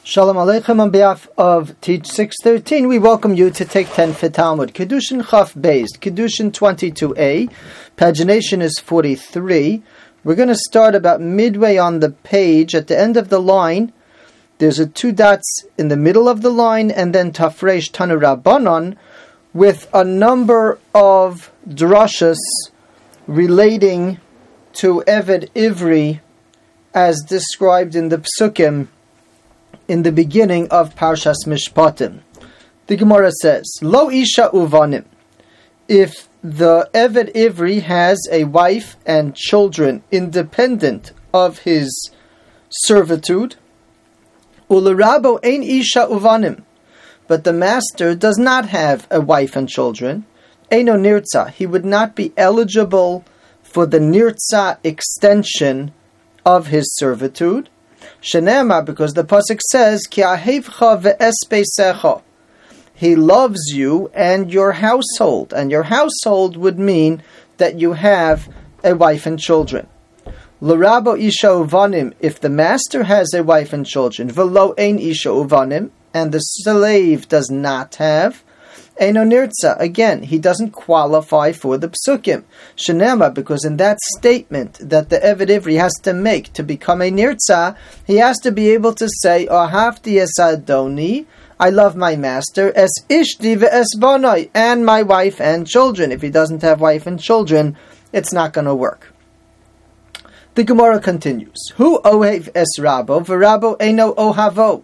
Shalom Aleichem. On behalf of Teach 613, we welcome you to take 10 for Talmud. Kedushin Chaf Beis, Kedushin 22a, pagination is 43. We're going to start about midway on the page. At the end of the line, there's a 2 dots in the middle of the line, and then Tafresh Tanu Rabbanon, with a number of drashas relating to Eved Ivri, as described in the Psukim in the beginning of Parshas Mishpatim. The Gemara says, Lo isha uvanim. If the Eved Ivri has a wife and children independent of his servitude, Ulerabo ein isha uvanim. But the master does not have a wife and children, Eino nirtza. He would not be eligible for the nirtza extension of his servitude. Shenema, because the pasuk says, Ki ahevcha ve'espeisecha. He loves you and your household. And your household would mean that you have a wife and children. L'rabo isha uvanim, if the master has a wife and children, v'lo ein isha uvanim, and the slave does not have, Eino nirtza. Again, he doesn't qualify for the psukim. Shenema, because in that statement that the Eved Ivri has to make to become a nirtza, he has to be able to say, Ahavti es adoni, I love my master, es ishti ve'es bonoi, and my wife and children. If he doesn't have wife and children, it's not going to work. The Gemara continues, Hu ohev es rabo, v'rabo eino ohavo.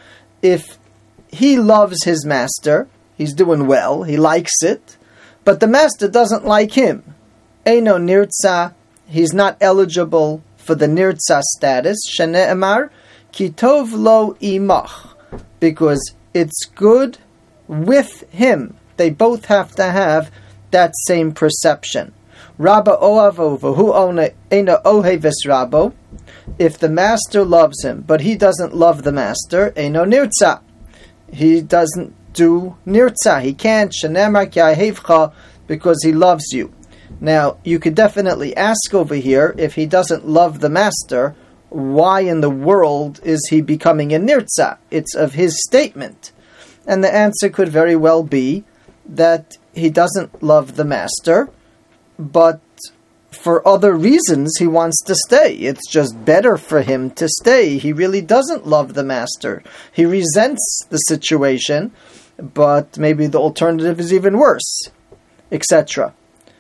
If he loves his master, he's doing well, he likes it, but the master doesn't like him, Eino nirtza, he's not eligible for the nirtza status, Shene'emar, Ki tov lo imach, because it's good with him. They both have to have that same perception. Rabba oavo v'hu eino oheves rabo. If the master loves him, but he doesn't love the master, Eino nirtza, he doesn't do nirtza. He can't, shenemar ki ahevcha, because he loves you. Now, you could definitely ask over here, if he doesn't love the master, why in the world is he becoming a nirtza? It's of his statement. And the answer could very well be that he doesn't love the master, but for other reasons he wants to stay. It's just better for him to stay. He really doesn't love the master. He resents the situation, but maybe the alternative is even worse, etc.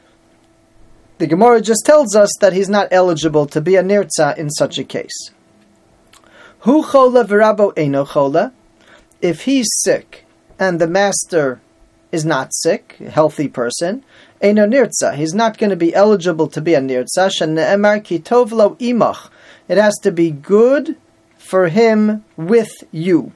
The Gemara just tells us that he's not eligible to be a nirtza in such a case. Hu chola v'rabo eino chola. If he's sick and the master is not sick, a healthy person, eino nirtza, he's not going to be eligible to be a nirtza. Shene'emar ki tov lo imach. It has to be good for him with you.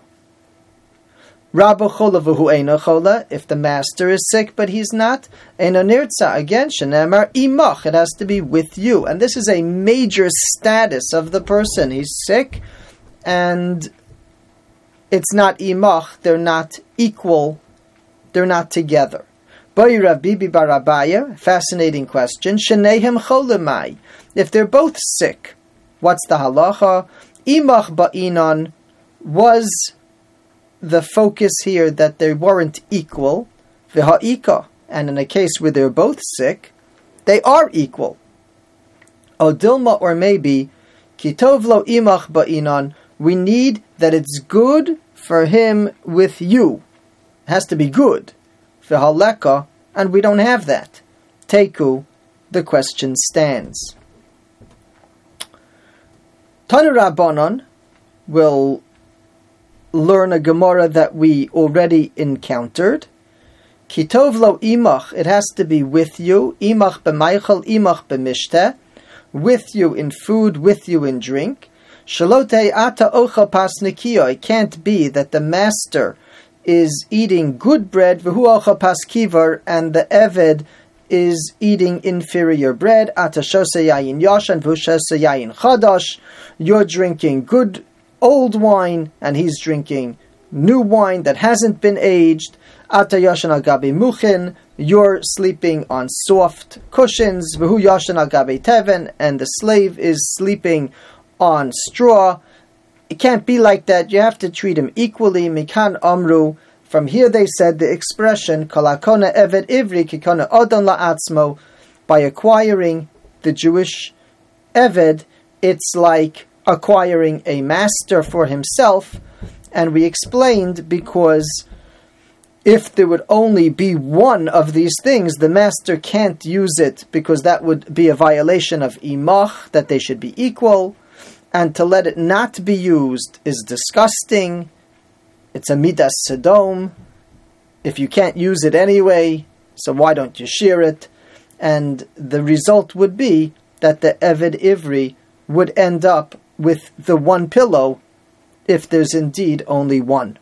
Rabbo chola v'hu eino chola. If the master is sick but he's not, eino nirtza. Again, shene'emar imach. It has to be with you. And this is a major status of the person. He's sick and it's not imach. They're not equal. They're not together. Bai Rav Bibi bar Abaya, fascinating question. Sheneihem cholemai. If they're both sick, what's the halacha? Imach ba'inon, was the focus here that they weren't equal, v'ha'ika, and in a case where they're both sick, they are equal. Odilma, or maybe, kitov lo imach ba'inon, we need that it's good for him with you. It has to be good. V'haleka, and we don't have that. Teku, the question stands. Tanu Rabbanon will learn a Gemara that we already encountered. Kitov lo imach, it has to be with you. Imach b'maychel, imach b'mishteh, with you in food, with you in drink. Shalotei ata ochel pas nikiyo, it can't be that the master is eating good bread, v'hu ochel pas kivar, and the Eved is eating inferior bread. Ata shose yayin yashan, v'hu shose yayin chadash, you're drinking good old wine, and he's drinking new wine that hasn't been aged. Ata yashan al gabi muchin, you're sleeping on soft cushions. V'hu yashan al gabi teven, and the slave is sleeping on straw. it can't be like that. You have to treat him equally. Mikan Amru. From here they said the expression Kalakona Eved Ivri Kikona Odon La'atzmo. By acquiring the Jewish Eved, it's like acquiring a master for himself. And we explained because if there would only be one of these things, the master can't use it because that would be a violation of imach, that they should be equal. And to let it not be used is disgusting. It's a midas sedom. If you can't use it anyway, so why don't you share it? And the result would be that the Eved Ivri would end up with the one pillow if there's indeed only one.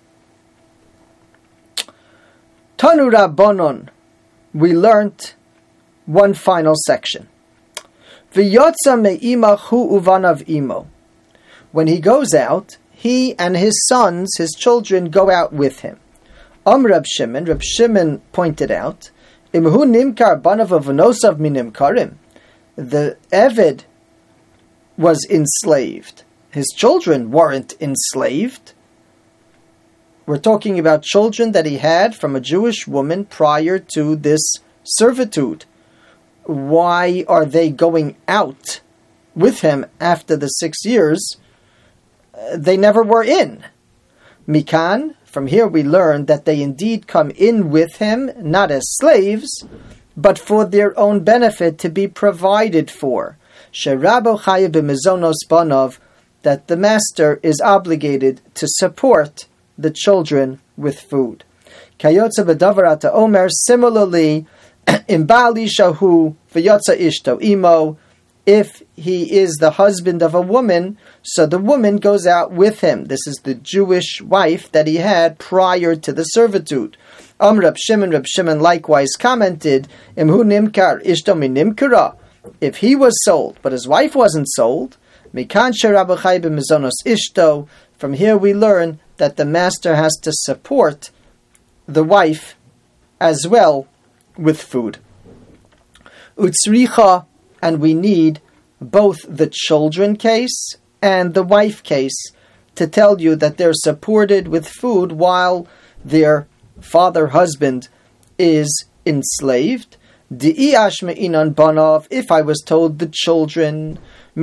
Tanu Rabbanon, we learnt one final section. V'yotza me'imach hu uvanav imo. When he goes out, he and his sons, his children, go out with him. Rab Shimon pointed out, Imhu nimkar banav avanosav minimkarim. The Eved was enslaved. His children weren't enslaved. We're talking about children that he had from a Jewish woman prior to this servitude. Why are they going out with him after the 6 years? They never were in. Mikan, from here we learn that they indeed come in with him, not as slaves, but for their own benefit to be provided for. Sherabo chayav b'mezonos banov, that the master is obligated to support the children with food. Kayotza b'davarata omer, similarly, in Bali shahu v'yotza ishto imo, if he is the husband of a woman, so the woman goes out with him. This is the Jewish wife that he had prior to the servitude. Rab Shimon likewise commented, Imhu nimkar ishto minimkara. If he was sold, but his wife wasn't sold, mikan sherabu chay b'mezonos ishto. From here we learn that the master has to support the wife as well with food. Utzricha, and we need both the children case and the wife case to tell you that they're supported with food while their husband is enslaved. If I was told the children,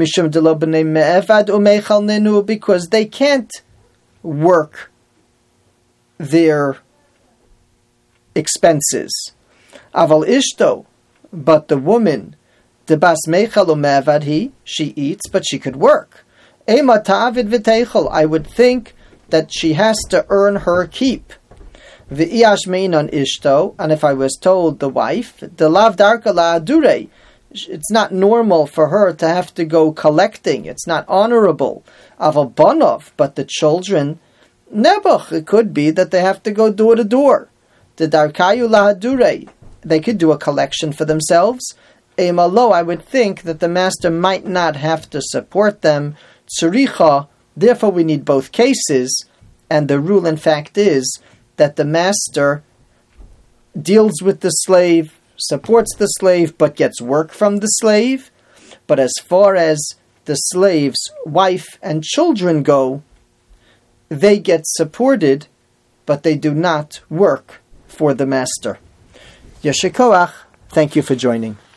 because they can't work their expenses. Aval ishto, but the woman, the bas meichel u'me'avad she eats, but she could work. Ema ta'avid v'teichel, I would think that she has to earn her keep. V'iyash meinon ishto, and if I was told the wife, the lav darka la'adure, it's not normal for her to have to go collecting. It's not honorable. Aval banov, but the children, nebuch, it could be that they have to go door to door. The darkayu la'adure, they could do a collection for themselves. Emalo, I would think that the master might not have to support them. Tzuricha, therefore we need both cases, and the rule in fact is that the master deals with the slave, supports the slave, but gets work from the slave. But as far as the slave's wife and children go, they get supported, but they do not work for the master. Yeshikoach, thank you for joining.